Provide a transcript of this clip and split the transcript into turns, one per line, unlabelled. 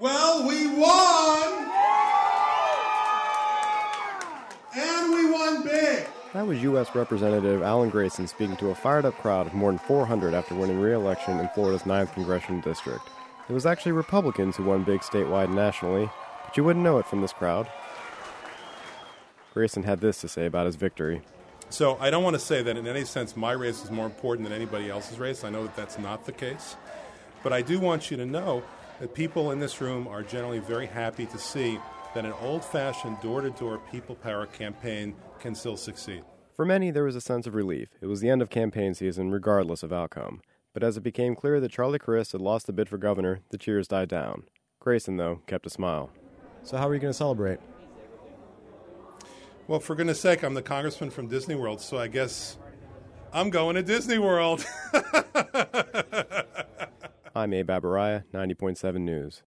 Well, we won! And we won big!
That was U.S. Representative Alan Grayson speaking to a fired-up crowd of more than 400 after winning re-election in Florida's 9th Congressional District. It was actually Republicans who won big statewide and nationally, but you wouldn't know it from this crowd. Grayson had this to say about his victory.
So I don't want to say that in any sense my race is more important than anybody else's race. I know that that's not the case. But I do want you to know that people in this room are generally very happy to see that an old-fashioned door-to-door people power campaign can still succeed.
For many, there was a sense of relief. It was the end of campaign season, regardless of outcome. But as it became clear that Charlie Crist had lost the bid for governor, the cheers died down. Grayson, though, kept a smile. So how are you going to celebrate?
Well, for goodness sake, I'm the congressman from Disney World, so I guess I'm going to Disney World.
I'm Abe Abaraya, 90.7 News.